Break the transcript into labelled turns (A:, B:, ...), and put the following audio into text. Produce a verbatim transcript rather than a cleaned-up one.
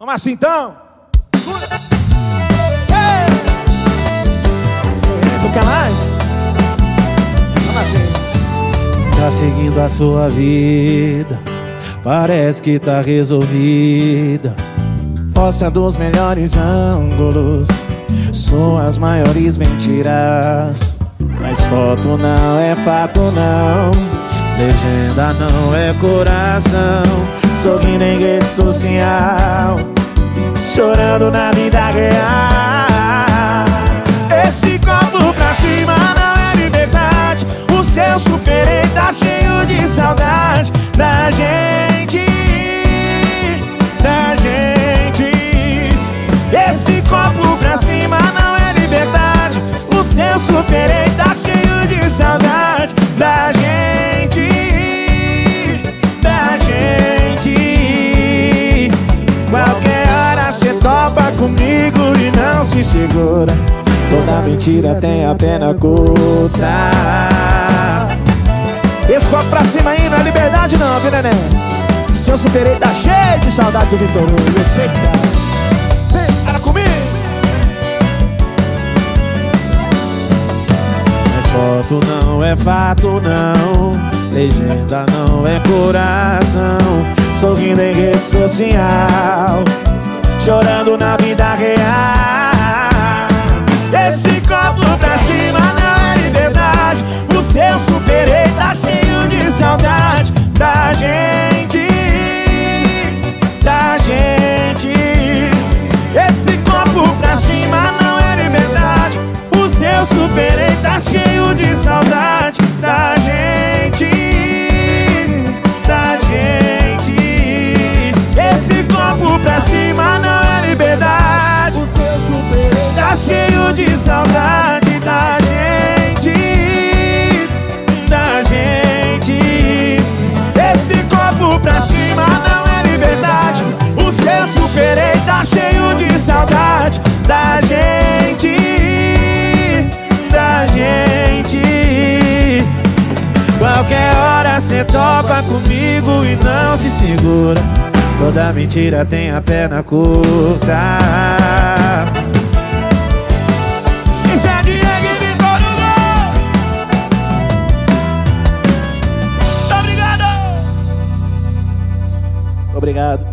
A: Vamos assim então? Tu quer mais? Vamos assim.
B: Tá seguindo a sua vida, parece que tá resolvida. Posta dos melhores ângulos, suas maiores mentiras. Mas foto não é fato não, legenda não é coração. Sorrindo em rede social, chorando na vida real. Esse copo pra cima não é liberdade. O seu superei tá cheio de saudade da gente, da gente. Esse copo pra cima não é liberdade. O seu superei tá cheio de saudade da gente, da gente. Qualquer hora cê topa comigo e não se segura. Toda mentira tem a pena curta.
A: Esse copo pra cima aí não é liberdade não, viu, neném? O seu superei tá cheio de saudade do Vitor Hugo. Eu sei que tá. Vem, para comigo.
B: Mas foto não é fato não, legenda não é coração. Sorrindo em rede social, chorando na vida real. Esse copo pra cima não é liberdade. O seu superei tá cheio de saudade da gente, da gente. Esse copo pra cima não é liberdade. O seu superei tá cheio de saudade da gente, da gente. Esse copo pra cima não é liberdade. O seu superei tá cheio de saudade da gente, da gente. Esse copo pra cima não é liberdade. O seu superei tá cheio de saudade da gente, da gente. Qualquer hora cê topa comigo e não se segura. Toda mentira tem a perna curta.
A: Isso é Diego e Vitor Hugo. Obrigado.
B: Obrigado.